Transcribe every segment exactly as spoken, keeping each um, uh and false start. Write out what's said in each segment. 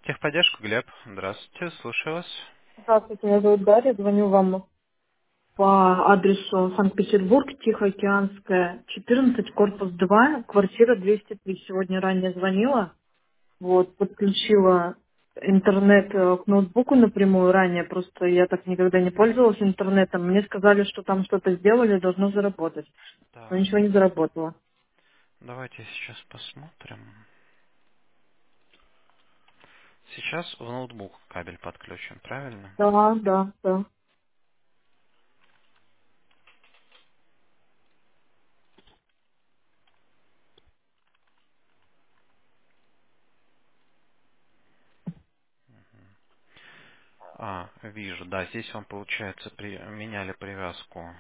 Техподдержка, Глеб. Здравствуйте, слушаю вас. Здравствуйте, меня зовут Дарья, звоню вам по адресу Санкт-Петербург, Тихоокеанская, четырнадцать, корпус два, квартира двести три. Сегодня ранее звонила, вот, подключила интернет э, к ноутбуку напрямую ранее, просто я так никогда не пользовалась интернетом. Мне сказали, что там что-то сделали, должно заработать, но Так, ничего не заработало. давайте сейчас посмотрим. Сейчас в ноутбук кабель подключен, правильно? Да, да, да. А, вижу, да, здесь вам, получается, при- меняли привязку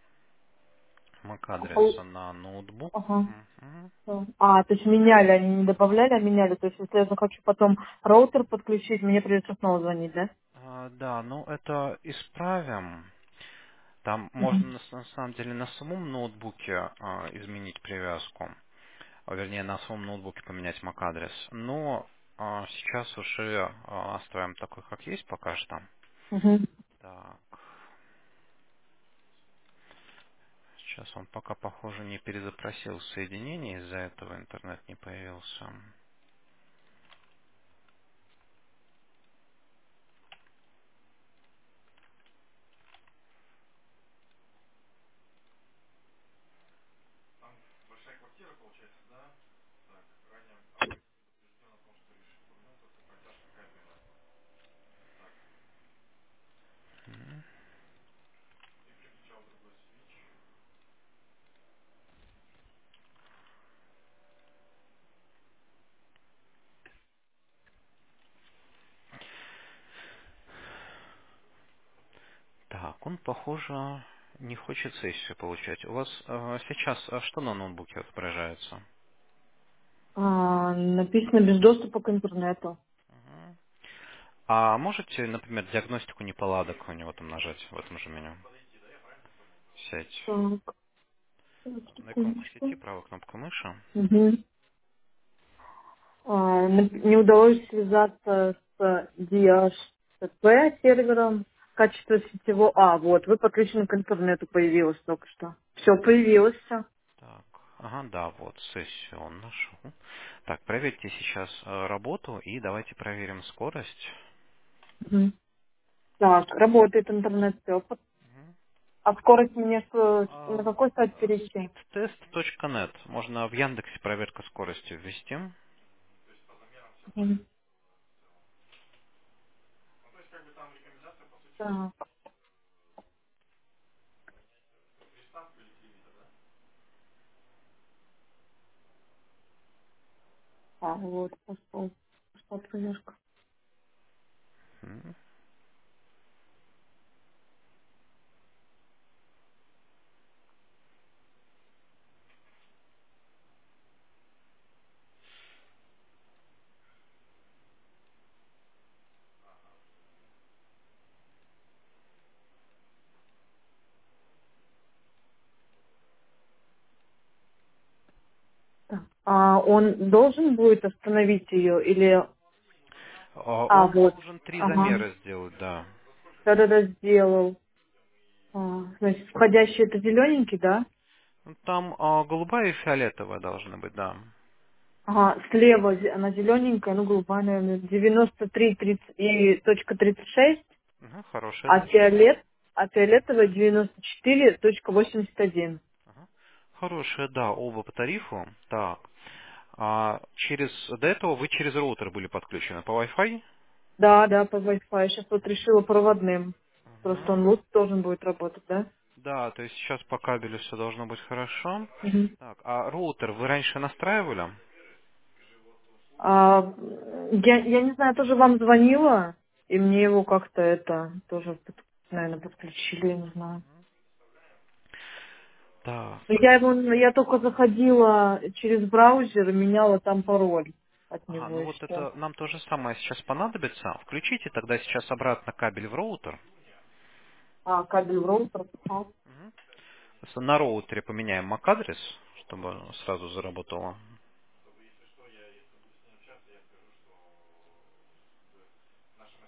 Пол- MAC-адреса на ноутбук. Ага. Мгм. Да. А, то есть меняли, они не добавляли, а меняли. То есть если я захочу потом роутер подключить, мне придется снова звонить, да? А, да, ну это исправим. Там можно Мгм. на, с- на самом деле на самом ноутбуке а, изменить привязку. А, вернее, на самом ноутбуке поменять MAC-адрес. Но а, сейчас уже а, оставим такой, как есть пока что. Мгм. Так, сейчас он пока, похоже, не перезапросил соединение, из-за этого интернет не появился. М. Так, он, похоже, не хочет сессию получать. У вас э, сейчас э, что на ноутбуке отображается? А, написано без доступа к интернету. Мгм. А можете, например, диагностику неполадок у него там нажать в этом же меню? Сеть. Так, так, На иконку сети, секундочку. правой кнопкой мыши. Мгм. А, нап- не удалось связаться с ди эйч си пи сервером. Качество сетевого... А, вот, вы подключены к интернету, появилось только что. Все, появилось все. Так, ага, да, вот, сессию он нашел. Так, проверьте сейчас э, работу и давайте проверим скорость. Так, работает интернет, все. Мгм. А скорость мне что, А, на какой сайт перейти? speedtest точка нет. Можно в Яндексе проверка скорости ввести. Мгм. Так, а, вот, пошел. Пошла проверка. Мгм. Так. А он должен будет остановить ее или... А, А, Он вот. должен три Ага. замера сделать, да. Да-да-да, сделал. А, значит, входящий это зелененький, да? Ну, там а, голубая и фиолетовая должны быть, да. Ага, слева зе- она зелененькая, ну, голубая, наверное, девяносто три тридцать и точка тридцать шесть, Мгм, хорошая, а да. фиолет, а фиолетовая девяносто четыре точка восемьдесят один. Ага. Хорошая, да, оба по тарифу. Так. А через до этого вы через роутер были подключены по Wi-Fi? Да, да, по Wi-Fi. Сейчас вот решила проводным. Просто Мгм. он лучше должен будет работать, да? Да, то есть сейчас по кабелю все должно быть хорошо. Мгм. Так, а роутер вы раньше настраивали? А, я, я не знаю, тоже вам звонила, и мне его как-то это тоже, наверное, подключили, я не знаю. Так. Но я его, я только заходила через браузер и меняла там пароль от Ага, него ну и вот все. это нам то же самое сейчас понадобится. Включите тогда сейчас обратно кабель в роутер. А, кабель в роутер. Ага. Мгм. Просто на роутере поменяем MAC-адрес, чтобы сразу заработало.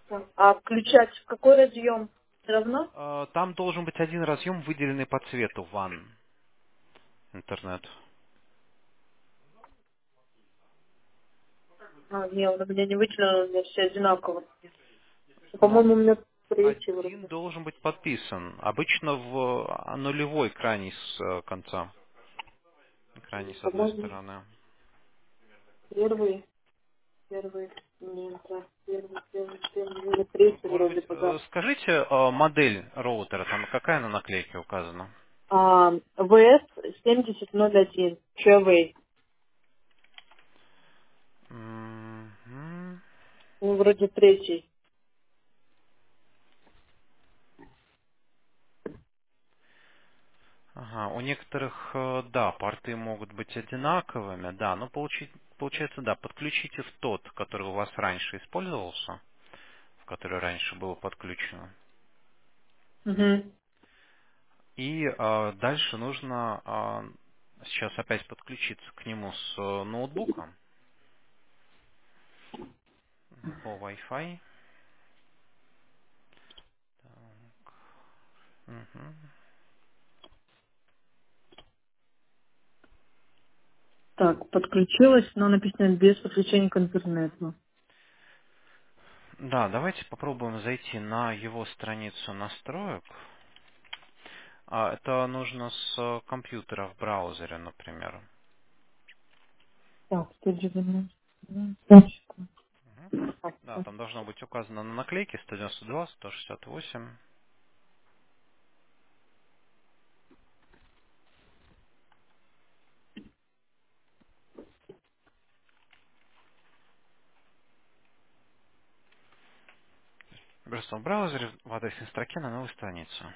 А включать в какой разъем? Все равно? Э, Там должен быть один разъем, выделенный по цвету ван интернет. А, нет, он у меня не выделено, у меня все одинаково. Но По-моему, у меня третий один вроде. должен быть подписан. Обычно в а, нулевой крайней с э, конца. Крайней с одной По-моему, стороны. первый, первый, нет, да, первый, первый, первый, у меня третий Может вроде быть, бы, э, да. скажите э, модель роутера, там какая на наклейке указана? А, вэ эс семьдесят ноль один, Huawei. Мгм. Ну, вроде третий. Ага, у некоторых, э, да, порты могут быть одинаковыми, да, но получить, получается, да, подключите в тот, который у вас раньше использовался, в который раньше было подключено. Угу. И э, дальше нужно э, сейчас опять подключиться к нему с э, ноутбука по Wi-Fi. Мгм. Так, подключилась, но написано без подключения к интернету. Да, давайте попробуем зайти на его страницу настроек. А, это нужно с э, компьютера в браузере, например. Так, сто девяносто. Точка. Мгм. Так, Да, так. там должно быть указано на наклейке сто девяносто два сто шестьдесят восемь. Просто в браузере в адресной строке на новой странице.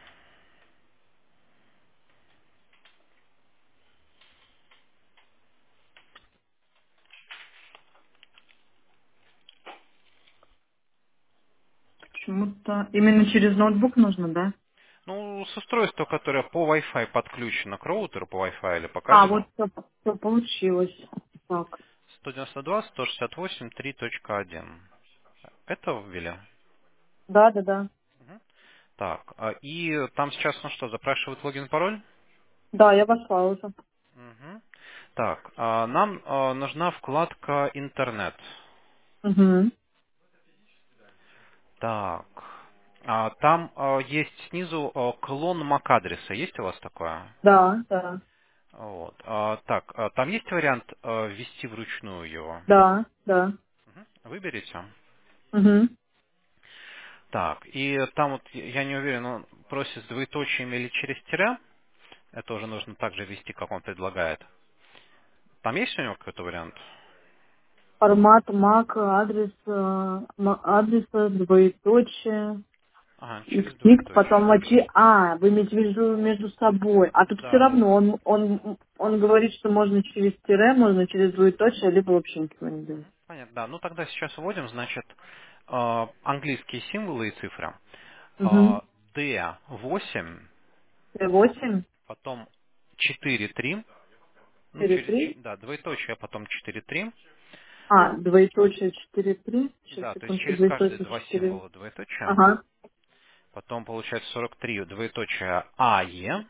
Почему-то именно через ноутбук нужно, да? Ну, с устройства, которое по Wi-Fi подключено к роутеру по Wi-Fi или по А, вот кабелю, все, получилось. Так, сто девяносто два сто шестьдесят восемь три точка один. Это ввели. да, да, да. Мгм. Так, а, и там сейчас, ну что, запрашивают логин, пароль? Да, я вошла уже. Мгм. Так, а, нам а, нужна вкладка «Интернет». Угу. Так, а, там а, есть снизу а, клон MAC-адреса. Есть у вас такое? Да, да, Вот. А, так, а, там есть вариант а, ввести вручную его? да, да. Мгм. Выберите. Угу. Так, и там вот, я не уверен, он просит с двоеточиями или через тире. Это уже нужно также ввести, как он предлагает. Там есть у него какой-то вариант? Формат мак, адрес, э, ма- адреса, двоеточие, Ага, через икс, потом двоеточие. мочи. А, вы имеете в виду между собой. А тут все Да, да, равно да. он, он, он говорит, что можно через тире, можно через двоеточие, либо вообще ничего не делать. Понятно, да. Ну тогда сейчас вводим, значит, э, английские символы и цифры. Угу. Э, ди восемь, восемь, потом четыре три, ну четыре, через, три. ч- да, двоеточие, а потом четыре три. А, двоеточие четыре три. Сейчас, Да, то есть секундку, через каждые двоеточие два четыре. символа двоеточие. Ага. Потом получается сорок три двоеточие АЕ.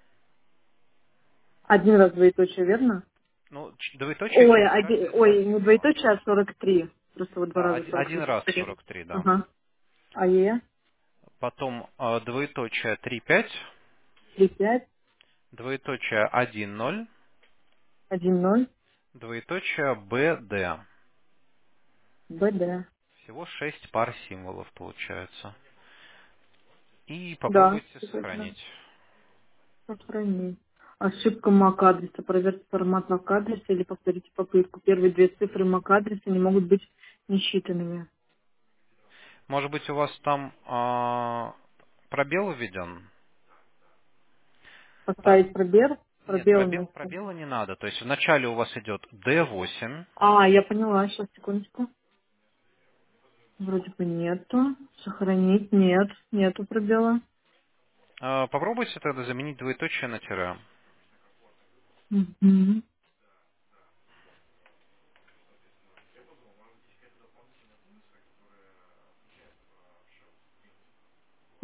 Один раз двоеточие, верно? Ну, ч- двоеточие Ой, через оди- каждые два ой, не символа. двоеточие, а сорок три. Просто вот два Да, раза один, сорок один раз три. сорок три, да. Ага. А Е? Потом э, двоеточие три пять, Три пять, двоеточие один ноль, один ноль, двоеточие БД. Б Д. Всего шесть пар символов получается. И Да, попробуйте обязательно. сохранить. Сохранить. Ошибка мак-адреса. Проверьте формат мак-адреса или повторите попытку. Первые две цифры мак-адреса не могут быть несчитанными. Может быть, у вас там а, пробел введен? Там, Поставить пробел. нет, Пробел пробел, вместо. пробела не надо. То есть вначале у вас идет ди восемь. А, я поняла. Сейчас, секундочку. Вроде бы нету. Сохранить. Нет. Нету пробела. А, попробуйте тогда заменить двоеточие на тире. Мгм.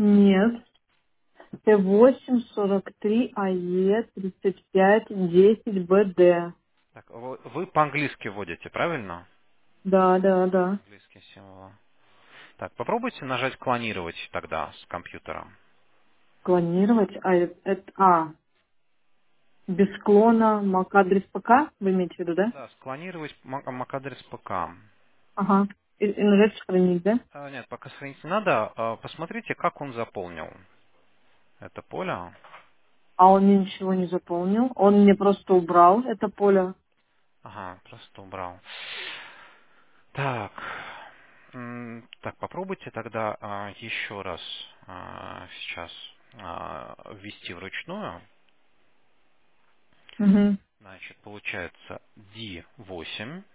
Нет. Т восемь сорок три АЕ тридцать пять десять БД. Так, вы, вы по-английски вводите, правильно? Да, да, да. Английские символы. Так, попробуйте нажать клонировать тогда с компьютера. Клонировать. А, э- это, а, без клона MAC-адрес ПК, вы имеете в виду, да? Да, склонировать MAC-адрес ПК. Ага. И, и нажать сохранить, да? А, нет, пока сохранить не надо. А, посмотрите, как он заполнил это поле. А он мне ничего не заполнил. Он мне просто убрал это поле. Ага, просто убрал. Так, м, так, попробуйте тогда а, еще раз а, сейчас а, ввести вручную. Угу. Значит, получается ди восемь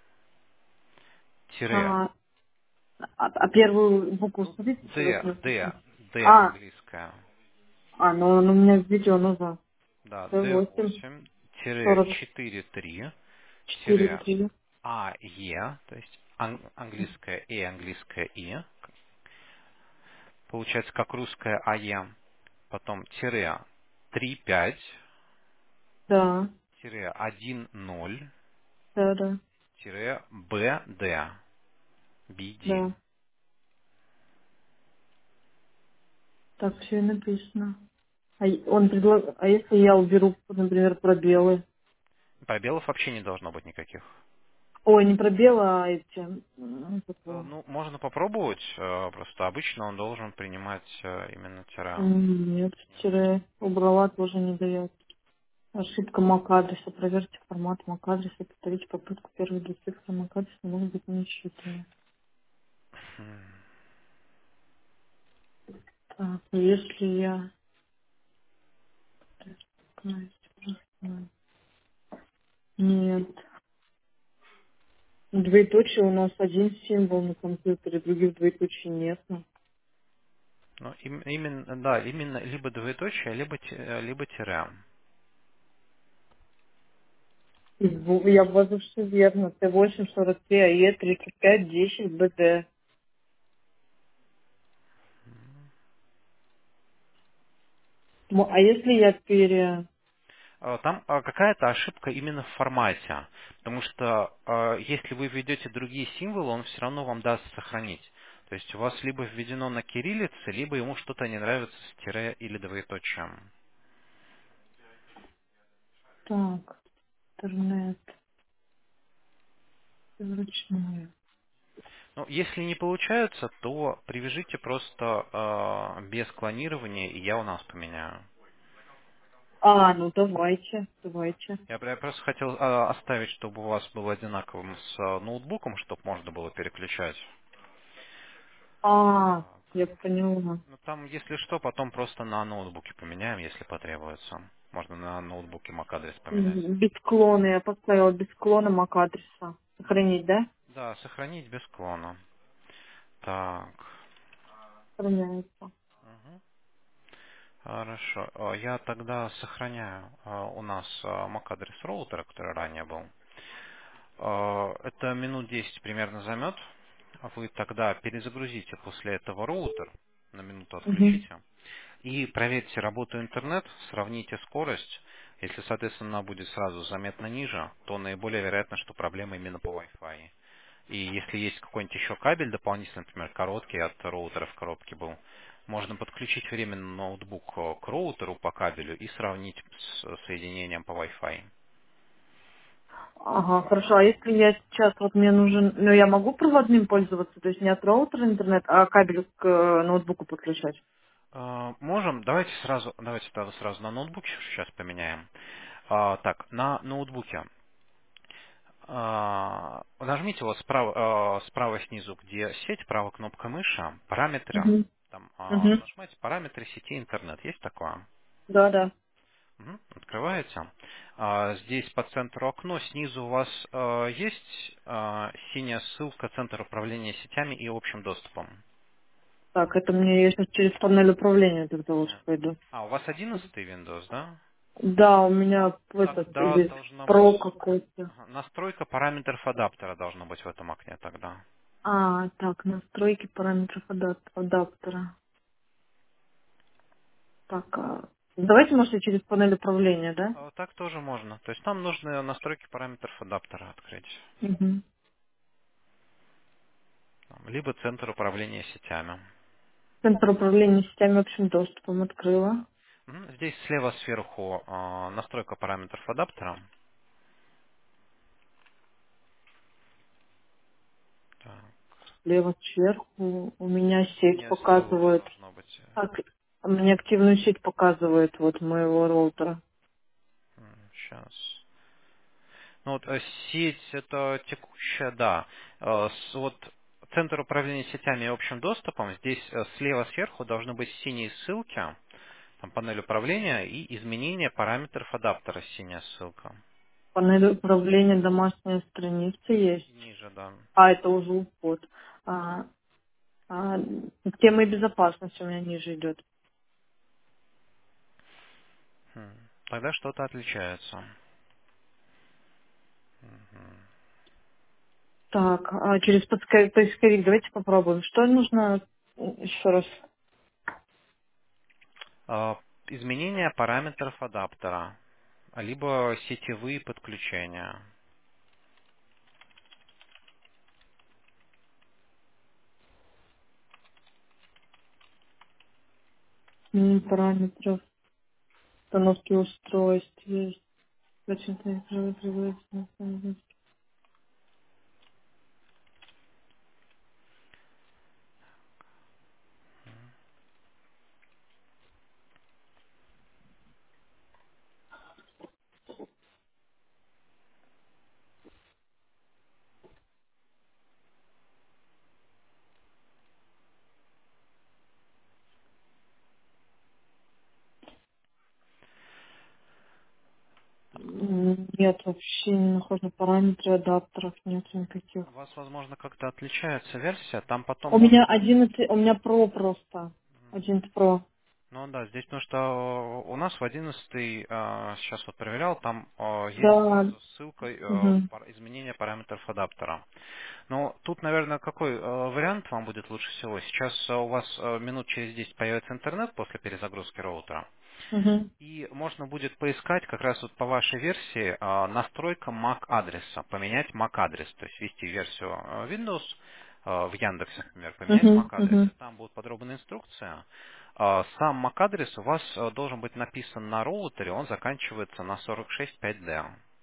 А, а, а первую букву ну, смотрите, еще раз D, не услышала. D, D А, английская. а, ну он у меня видео назад. Да, Т д восемь восемь сорок четыре три четыре три. а е, то есть ан- английская и английская и, получается как русская АЕ, потом тире три пять Да, тире один ноль да, да, тире бд, бд. да. Так все и написано. А и- он предлаг... а если я уберу, например, пробелы? Пробелов вообще не должно быть никаких. Ой, не пробелы, а эти... м, как Э, его? Ну, можно попробовать, э, просто обычно он должен принимать э, именно тире. М, Нет, тире убрала, тоже не дает. Ошибка MAC-адреса. Проверьте формат MAC-адреса. Повторите попытку. Первые две цифры MAC-адреса могут быть несчитаны. М. Так, если я... Нет. Двоеточие у нас один символ на компьютере, других двоеточий нет. Ну, им- именно, да, именно либо двоеточие, либо, ти- э, либо тире. И в- Я ввожу все верно. Т восемь сорок три АЕ тридцать пять десять БД. М, А если я пере... Э, Там э, какая-то ошибка именно в формате, потому что э, если вы введете другие символы, он все равно вам даст сохранить. То есть у вас либо введено на кириллице, либо ему что-то не нравится с тире или двоеточием. Так, интернет. Вручную. Ну, если не получается, то привяжите просто э, без клонирования, и я у нас поменяю. А, ну давайте, давайте. Я, я просто хотел э, оставить, чтобы у вас был одинаковым с э, ноутбуком, чтобы можно было переключать. А, Так. я поняла. Ну там, если что, потом просто на ноутбуке поменяем, если потребуется. Можно на ноутбуке MAC-адрес поменять. Мгм. Без клона. Я поставила без клона MAC-адреса. Сохранить, да? Да, сохранить без клона. Так. Сохраняется. Мгм. Хорошо. Э, Я тогда сохраняю э, у нас э, MAC-адрес роутера, который ранее был. Э, Это минут десять примерно займет. Вы тогда перезагрузите после этого роутер, на минуту Угу. отключите, и проверьте работу интернет, сравните скорость. Если, соответственно, она будет сразу заметно ниже, то наиболее вероятно, что проблема именно по Wi-Fi. И если есть какой-нибудь еще кабель дополнительный, например, короткий от роутера в коробке был, можно подключить временно ноутбук э, к роутеру по кабелю и сравнить с соединением по Wi-Fi. Ага, хорошо. А если я сейчас, вот мне нужен, ну я могу проводным пользоваться, то есть не от роутера интернет, а кабель к э, ноутбуку подключать? Э, Можем, давайте сразу, давайте тогда сразу на ноутбуке сейчас поменяем. А, так, на ноутбуке. А, нажмите вот справа, э, справа снизу, где сеть, правая кнопка мыши, параметры. Угу. Там а, Угу. нажимаете параметры сети интернет. Есть такое? Да, да. Мгм. Открываете. А, здесь по центру окно, снизу у вас э, есть э, синяя ссылка Центр управления сетями и общим доступом. Так, это мне я сейчас через панель управления тогда лучше Нет. пойду. А, у вас одиннадцатый Windows, да? Да, у меня этот Тогда без должна быть про какой-то. ага, настройка параметров адаптера должна быть в этом окне тогда. А, так, настройки параметров адап- адаптера. Так, а, давайте, может, через панель управления, да? А, Так тоже можно. То есть нам нужны настройки параметров адаптера открыть. Угу. Там, либо центр управления сетями. Центр управления сетями общим доступом открыла. Да. Мгм. Здесь слева сверху а, настройка параметров адаптера. Так. Слева сверху у меня сеть Не, слева уже показывает. должно быть. Ак- а Мне активную сеть показывает вот моего роутера. Сейчас. Ну вот э, сеть это текущая, да. Э, с- Вот центр управления сетями и общим доступом. Здесь э, слева сверху должны быть синие ссылки, там панель управления и изменение параметров адаптера синяя ссылка. Панель управления домашняя страница И есть. ниже, да. А, это уже уход. А, а, тема безопасности у меня ниже идет. Хм. Тогда что-то отличается. Мгм. Так, а через подска- поисковик давайте попробуем. Что нужно еще раз? Э, Изменение параметров адаптера, либо сетевые подключения. М, Параметров установки устройств есть. Точно, М, Нет, вообще не нахожу параметры адаптеров, нет никаких. У вас, возможно, как-то отличается версия. Там потом У меня можно... одиннадцать, у меня Pro просто. одиннадцать Pro. Ну да, здесь потому что у нас в одиннадцатый, а, сейчас вот проверял, там а, есть Да. сразу ссылка а, Угу. пар- изменения параметров адаптера. Но тут, наверное, какой а, вариант вам будет лучше всего? Сейчас а, у вас а, минут через десять появится интернет после перезагрузки роутера. Угу. И можно будет поискать как раз вот по вашей версии а, настройка MAC адреса, поменять MAC адрес, то есть ввести версию а, Windows а, в Яндексе, например, поменять MAC Угу. адрес, Угу. и там будет подробная инструкция. А, Сам MAC адрес у вас а, должен быть написан на роутере, он заканчивается на сорок шесть пять д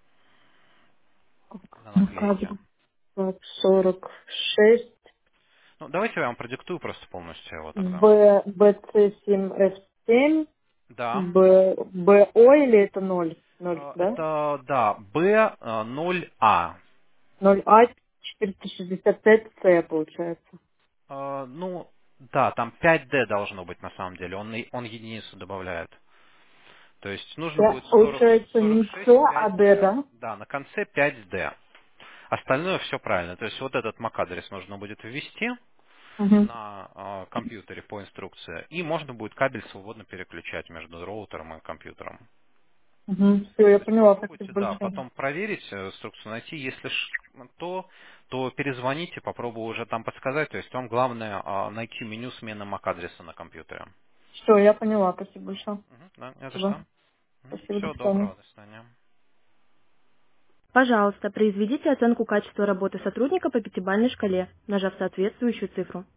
на наклейке. Кадр сорок шесть. Ну, давайте я вам продиктую просто полностью его тогда. Б, БЦ семь F семь. Да, Б, БО или это ноль? Ноль, а, да? это, да, B ноль А. Ноль А четыреста шестьдесят пять С получается. Э, ну, да, там пять дэ должно быть на самом деле. Он, и- он единицу добавляет. То есть нужно Я, будет сорок, получается сорок не С, шесть а пять Д, дэ. да? Да, на конце пять дэ. Остальное все правильно. То есть вот этот MAC-адрес нужно будет ввести Угу. на э, компьютере по инструкции. И можно будет кабель свободно переключать между роутером и компьютером. Угу. Все, я То есть поняла, спасибо попробуйте, да, большое. потом проверить э, инструкцию, найти. Если ш- то, то перезвоните, попробую уже там подсказать. То есть вам главное э, найти меню смены MAC-адреса на компьютере. Все, я поняла, спасибо большое. Мгм, да, не за Спасибо. что. Спасибо, до Всего свидания. доброго, до свидания. Пожалуйста, произведите оценку качества работы сотрудника по пятибалльной шкале, нажав соответствующую цифру.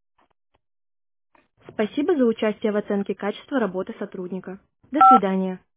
Спасибо за участие в оценке качества работы сотрудника. До свидания.